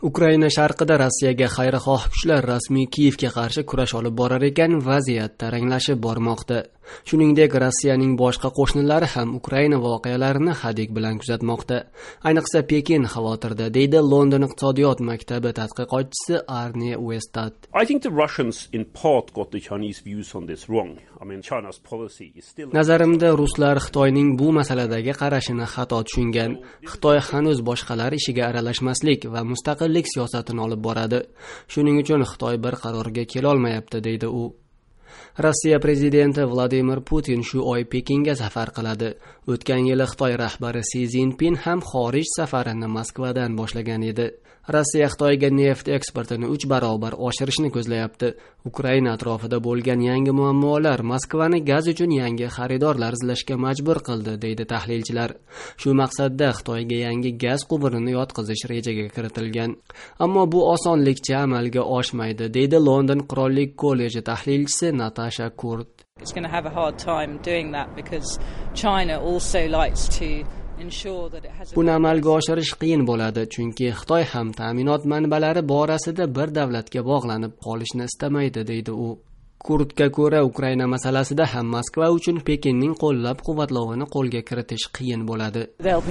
Ukraina sharqida Rossiyaga xayrixoh kuchlar rasmiy Kiyevga qarshi kurash olib borar ekan, vaziyat taranglashib bormoqda. Shuningdek, Rossiyaning boshqa qo'shnilari ham Ukraina voqealarini hadik bilan kuzatmoqda. Ayniqsa Pekin xavotirda, deydi London iqtisodiyot maktabi tadqiqotchisi Arne Westad. I think the Russians in part got the Chinese views on this wrong. I mean, China's policy is still... Nazarimda ruslar Xitoyning bu masaladagi qarashini xato tushungan. Xitoy hanuz boshqalar ishiga aralashmaslik va mustaqillik siyosatini olib boradi. Shuning uchun Xitoy bir qarorga kela olmayapti, deydi u. Rossiya prezidenti Vladimir Putin shu oy Pekinga safar qiladi. O'tgan yili Xitoy rahbari Si Szinpin ham xorij safarini Moskvadan boshlagan edi. Rossiya Xitoyga neft eksportini 3 barobar oshirishni ko'zlayapti. Ukraina atrofida bo'lgan yangi muammolar Moskvani gaz uchun yangi xaridorlar izlashga majbur qildi, deydi tahlilchilar. Shu maqsadda Xitoyga yangi gaz quvurini yotqizish rejaga kiritilgan. Ammo bu osonlikcha amalga oshmaydi, deydi London qirollik kolleji tahlilchisi Natasha Kurt. It's going to have a hard time doing that because China also likes to Buni amalga oshirish qiyin bo'ladi, chunki Xitoy ham ta'minot manbalari borasida bir davlatga bog'lanib qolishni istamaydi, deydi u. Kurtga ko'ra, Ukraina masalasida ham Moskva uchun Pekinning qo'llab-quvvatlovini qo'lga kiritish qiyin bo'ladi.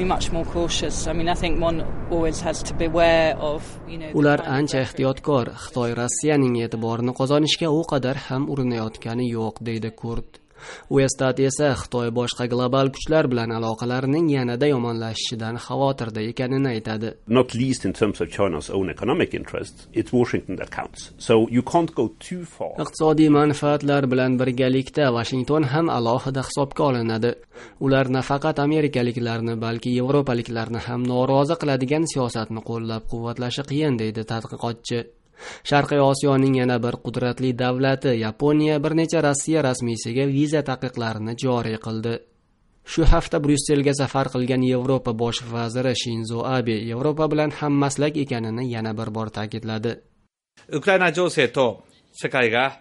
Ular ancha ehtiyotkor. Xitoy Rossiyaning e'tiborini qozonishga u qadar ham urinayotgani yo'q, deydi Kurt. Westad esa Xitoy boshqa global kuchlar bilan aloqalarining yanada yomonlashishidan xavotirda ekanini aytadi. Not least in terms of China's own economic interests, it's Washington that counts. So you can't go too far. Iqtisodiy manfaatlar bilan birgalikda Washington ham alohida hisobga olinadi. Ular nafaqat amerikaliklarni, balki yevropaliklarni ham norozi qiladigan siyosatni qo'llab-quvvatlashi qiyin, deydi tadqiqotchi. Sharqiy Osiyoning yana bir qudratli davlati Yaponiya bir necha Rossiya rasmiysiga viza taqiqlarini joriy qildi. Shu hafta Bryusselga safar qilgan Yevropa bosh vaziri Shinzo Abe Yevropa bilan hammaslak ekanini yana bir bor ta'kidladi. Ukraina 情勢と世界が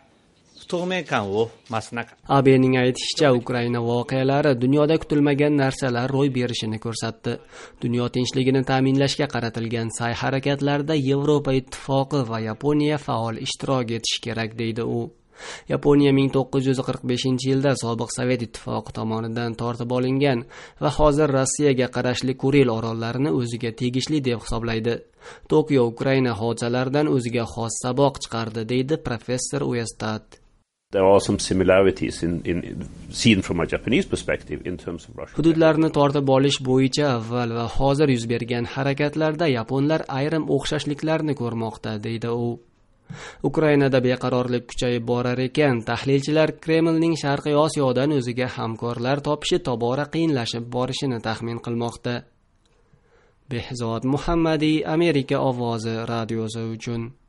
Abening aytishicha, Ukraina voqealari dunyoda kutilmagan narsalar ro'y berishini ko'rsatdi. Dunyo tinchligini ta'minlashga qaratilgan sa'y-harakatlarda Yevropa ittifoqi va Yaponiya faol ishtirok etishi kerak, deydi u. Yaponiya 1945-yilda sobiq Sovet ittifoqi tomonidan tortib olingan va hozir Rossiyaga qarashli Kuril orollarini o'ziga tegishli deb hisoblaydi. Tokio Ukraina hodisalaridan o'ziga xos saboq chiqardi, deydi professor Westad. There are some similarities seen from a Japanese perspective in terms of Russia. Hududlarni tortib olish bo'yicha avval va hozir yuz bergan harakatlarda yaponlar ayrim o'xshashliklarni ko'rmoqda, deydi u. Ukrainada beqarorlik kuchayib borar ekan, tahlilchilar Kremlning Sharqiy Osiyodan o'ziga hamkorlar topishi tobora qiyinlashib borishini taxmin qilmoqda. Behzod Muhammadiy, Amerika ovozi radiosi uchun.